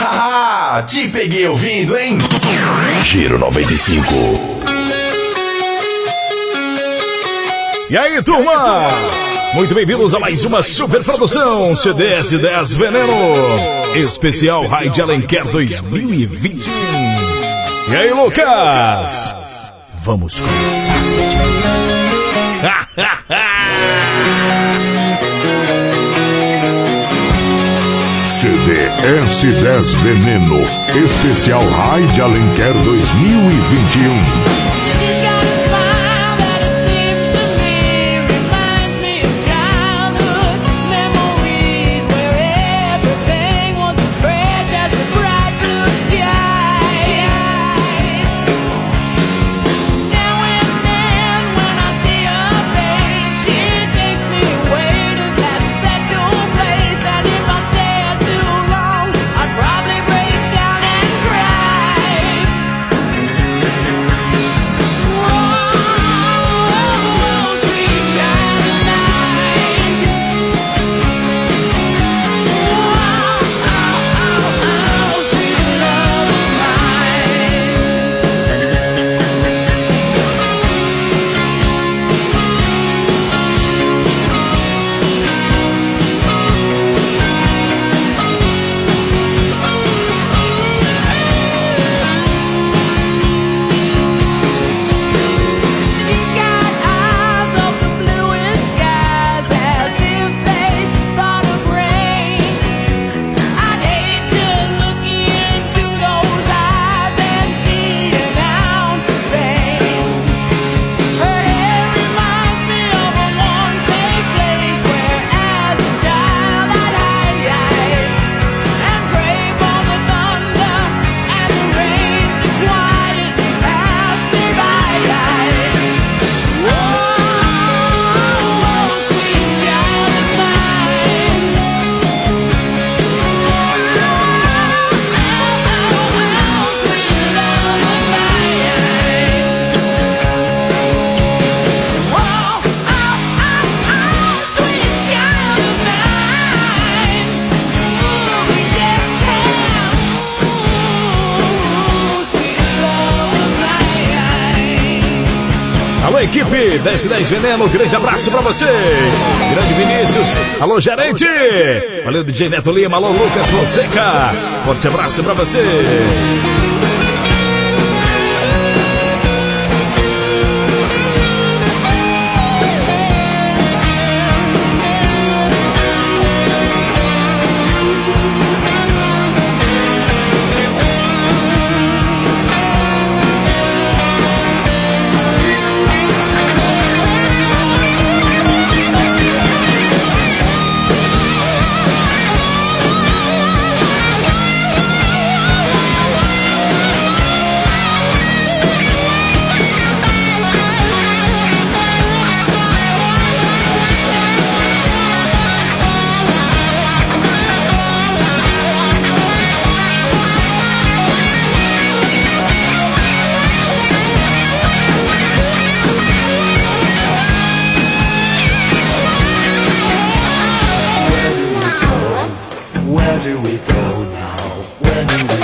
Haha, te peguei ouvindo, hein? Giro 95. E aí, turma? Muito bem-vindos a mais uma super produção CDS 10 Veneno Especial Raid Alenquer 2021. E aí, Lucas? Vamos começar. CDS 10 Veneno Especial Raid Alenquer 2021. Alô, equipe 10 Veneno, grande abraço pra vocês. Grande Vinícius, alô, gerente. Valeu, DJ Neto Lima, alô, Lucas Fonseca. Forte abraço pra você. Where do we go now? When